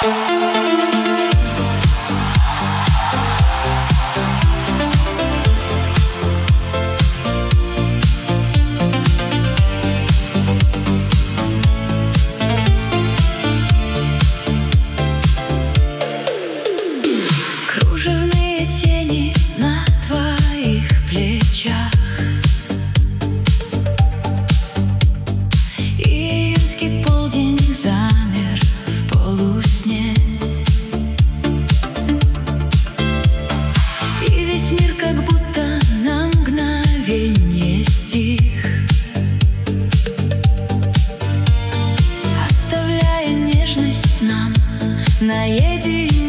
Кружевные тени на твоих плечах, июньский полдень замер в полусне, и весь мир как будто на мгновенье стих, оставляя нежность нам наедине.